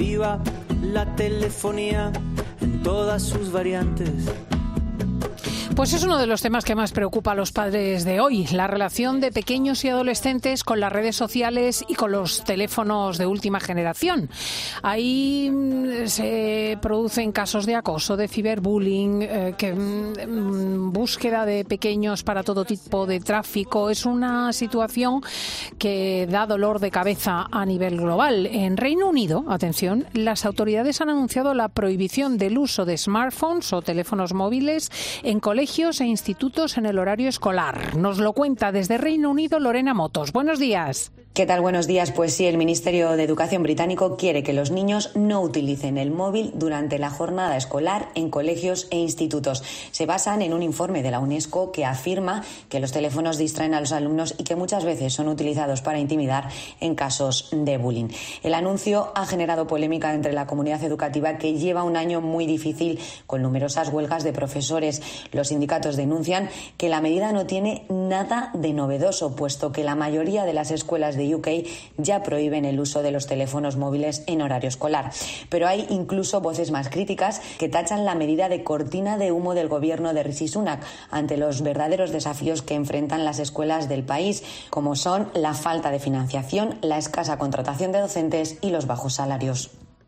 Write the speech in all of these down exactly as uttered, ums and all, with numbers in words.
viva la telefonía en todas sus variantes. Pues es uno de los temas que más preocupa a los padres de hoy, la relación de pequeños y adolescentes con las redes sociales y con los teléfonos de última generación. Ahí se producen casos de acoso, de ciberbullying, eh, que, mm, búsqueda de pequeños para todo tipo de tráfico. Es una situación que da dolor de cabeza a nivel global. En Reino Unido, atención, las autoridades han anunciado la prohibición del uso de smartphones o teléfonos móviles en colegios e institutos en el horario escolar. Nos lo cuenta desde Reino Unido Lorena Motos. Buenos días. ¿Qué tal? Buenos días. Pues sí, el Ministerio de Educación británico quiere que los niños no utilicen el móvil durante la jornada escolar en colegios e institutos. Se basan en un informe de la UNESCO que afirma que los teléfonos distraen a los alumnos y que muchas veces son utilizados para intimidar en casos de bullying. El anuncio ha generado polémica entre la comunidad educativa, que lleva un año muy difícil con numerosas huelgas de profesores. Los sindicatos denuncian que la medida no tiene nada de novedoso, puesto que la mayoría de las escuelas de U K ya prohíben el uso de los teléfonos móviles en horario escolar. Pero hay incluso voces más críticas que tachan la medida de cortina de humo del gobierno de Rishi Sunak ante los verdaderos desafíos que enfrentan las escuelas del país, como son la falta de financiación, la escasa contratación de docentes y los bajos salarios.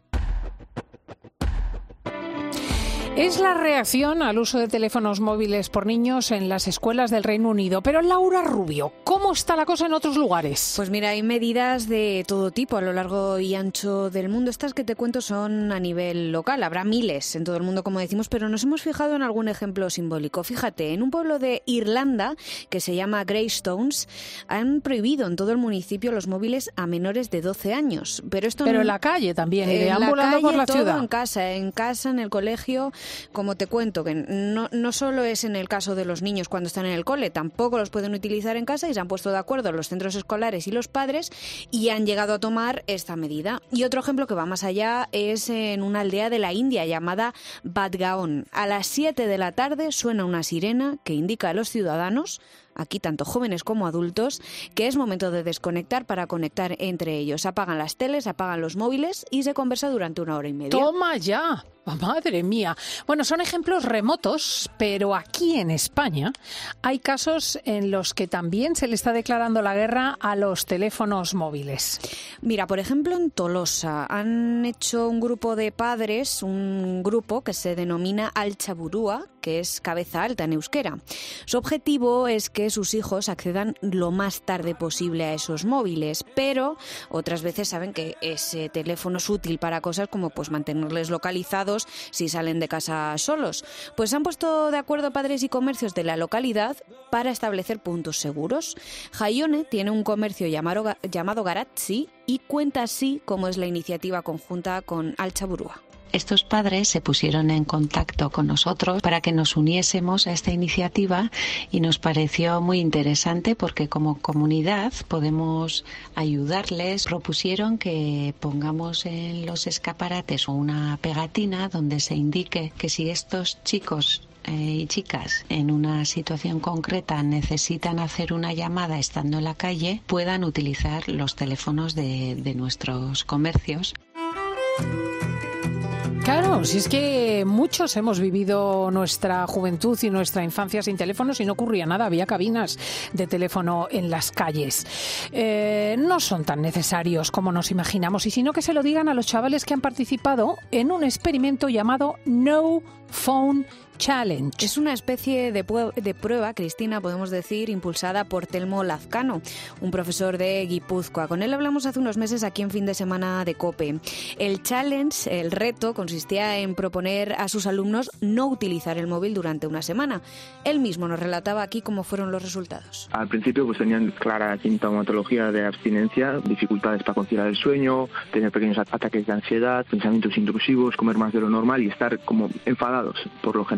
Es la reacción al uso de teléfonos móviles por niños en las escuelas del Reino Unido. Pero Laura Rubio, ¿cómo está la cosa en otros lugares? Pues mira, hay medidas de todo tipo a lo largo y ancho del mundo. Estas que te cuento son a nivel local. Habrá miles en todo el mundo, como decimos, pero nos hemos fijado en algún ejemplo simbólico. Fíjate, en un pueblo de Irlanda que se llama Greystones, han prohibido en todo el municipio los móviles a menores de doce años. Pero esto Pero no, en la calle también, y en deambulando la calle, por la todo ciudad. En casa, en casa, en el colegio. Como te cuento, que no, no solo es en el caso de los niños cuando están en el cole, tampoco los pueden utilizar en casa, y se han puesto de acuerdo los centros escolares y los padres y han llegado a tomar esta medida. Y otro ejemplo que va más allá es en una aldea de la India llamada Badgaon. A las siete de la tarde suena una sirena que indica a los ciudadanos, aquí tanto jóvenes como adultos, que es momento de desconectar para conectar entre ellos. Apagan las teles, apagan los móviles y se conversa durante una hora y media. ¡Toma ya! ¡Madre mía! Bueno, son ejemplos remotos, pero aquí en España hay casos en los que también se le está declarando la guerra a los teléfonos móviles. Mira, por ejemplo, en Tolosa han hecho un grupo de padres, un grupo que se denomina Altzaburua, que es cabeza alta en euskera. Su objetivo es que sus hijos accedan lo más tarde posible a esos móviles, pero otras veces saben que ese teléfono es útil para cosas como pues mantenerles localizados si salen de casa solos. Pues han puesto de acuerdo padres y comercios de la localidad para establecer puntos seguros. Jaione tiene un comercio llamado, llamado Garatzi y cuenta así cómo es la iniciativa conjunta con Altzaburua. Estos padres se pusieron en contacto con nosotros para que nos uniésemos a esta iniciativa y nos pareció muy interesante porque como comunidad podemos ayudarles. Propusieron que pongamos en los escaparates una pegatina donde se indique que si estos chicos y chicas en una situación concreta necesitan hacer una llamada estando en la calle, puedan utilizar los teléfonos de, de nuestros comercios. Claro, si es que muchos hemos vivido nuestra juventud y nuestra infancia sin teléfonos y no ocurría nada, había cabinas de teléfono en las calles. Eh, no son tan necesarios como nos imaginamos, y sino que se lo digan a los chavales que han participado en un experimento llamado No Phone Challenge. Es una especie de, pu- de prueba, Cristina, podemos decir, impulsada por Telmo Lazcano, un profesor de Guipúzcoa. Con él hablamos hace unos meses aquí en Fin de Semana de COPE. El challenge, el reto, consistía en proponer a sus alumnos no utilizar el móvil durante una semana. Él mismo nos relataba aquí cómo fueron los resultados. Al principio pues tenían clara sintomatología de abstinencia, dificultades para conciliar el sueño, tener pequeños ataques de ansiedad, pensamientos intrusivos, comer más de lo normal y estar como enfadados por lo general.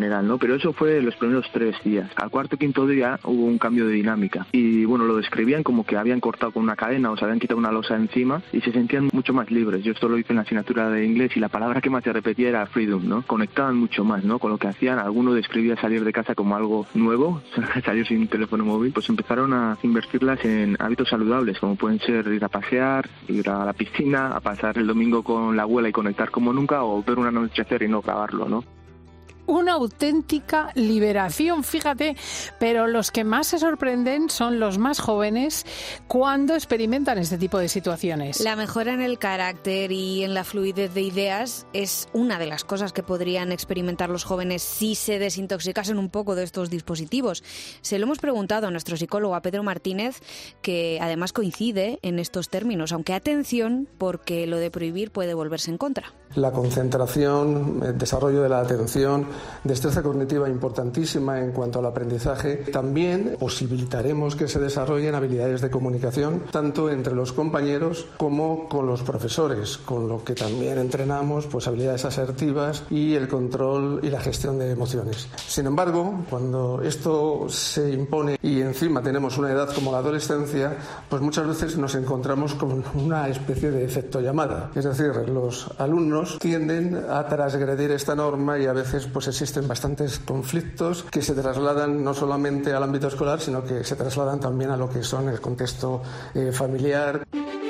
general, ¿no? Pero eso fue los primeros tres días. Al cuarto o quinto día hubo un cambio de dinámica y, bueno, lo describían como que habían cortado con una cadena o se habían quitado una losa encima y se sentían mucho más libres. Yo esto lo hice en la asignatura de inglés y la palabra que más se repetía era freedom, ¿no? Conectaban mucho más, ¿no? Con lo que hacían. Alguno describía salir de casa como algo nuevo, salir sin teléfono móvil, pues empezaron a invertirlas en hábitos saludables, como pueden ser ir a pasear, ir a la piscina, a pasar el domingo con la abuela y conectar como nunca, o ver un anochecer y no grabarlo, ¿no? Una auténtica liberación, fíjate, pero los que más se sorprenden son los más jóvenes cuando experimentan este tipo de situaciones. La mejora en el carácter y en la fluidez de ideas es una de las cosas que podrían experimentar los jóvenes si se desintoxicasen un poco de estos dispositivos. Se lo hemos preguntado a nuestro psicólogo, a Pedro Martínez, que además coincide en estos términos, aunque atención, porque lo de prohibir puede volverse en contra. La concentración, el desarrollo de la atención, destreza cognitiva importantísima en cuanto al aprendizaje. También posibilitaremos que se desarrollen habilidades de comunicación tanto entre los compañeros como con los profesores, con lo que también entrenamos pues habilidades asertivas y el control y la gestión de emociones. Sin embargo, cuando esto se impone y encima tenemos una edad como la adolescencia, pues muchas veces nos encontramos con una especie de efecto llamada. Es decir, los alumnos tienden a transgredir esta norma y a veces pues existen bastantes conflictos que se trasladan no solamente al ámbito escolar, sino que se trasladan también a lo que son el contexto eh, familiar.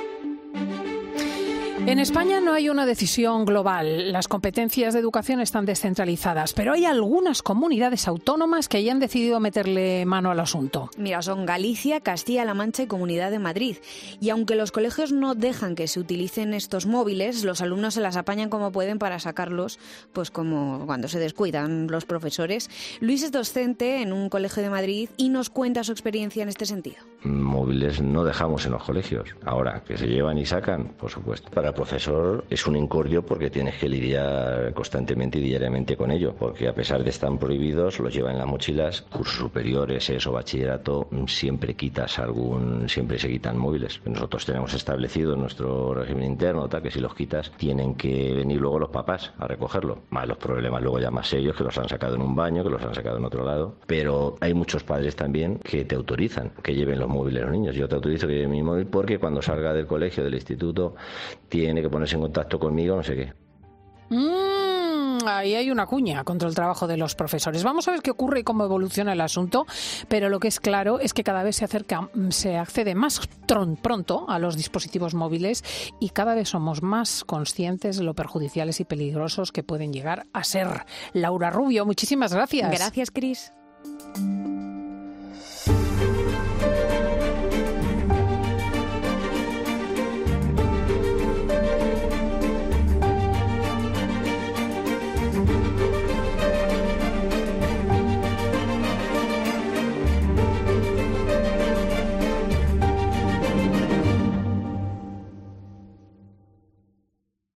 En España no hay una decisión global. Las competencias de educación están descentralizadas, pero hay algunas comunidades autónomas que ya han decidido meterle mano al asunto. Mira, son Galicia, Castilla-La Mancha y Comunidad de Madrid. Y aunque los colegios no dejan que se utilicen estos móviles, los alumnos se las apañan como pueden para sacarlos, pues como cuando se descuidan los profesores. Luis es docente en un colegio de Madrid y nos cuenta su experiencia en este sentido. Móviles no dejamos en los colegios. Ahora, que se llevan y sacan, por supuesto. Para el profesor es un incordio porque tienes que lidiar constantemente y diariamente con ello, porque a pesar de estar prohibidos, los lleva en las mochilas. Cursos superiores, eso, bachillerato, siempre quitas algún, siempre se quitan móviles. Nosotros tenemos establecido en nuestro régimen interno, tal, que si los quitas, tienen que venir luego los papás a recogerlo. Más los problemas luego ya más serios, que los han sacado en un baño, que los han sacado en otro lado. Pero hay muchos padres también que te autorizan que lleven los móviles los niños. Yo te autorizo que lleve mi móvil porque cuando salga del colegio, del instituto, tiene que ponerse en contacto conmigo, no sé qué. Mm, ahí hay una cuña contra el trabajo de los profesores. Vamos a ver qué ocurre y cómo evoluciona el asunto, pero lo que es claro es que cada vez se acerca, se accede más tron, pronto a los dispositivos móviles y cada vez somos más conscientes de lo perjudiciales y peligrosos que pueden llegar a ser. Laura Rubio, muchísimas gracias. Gracias, Cris.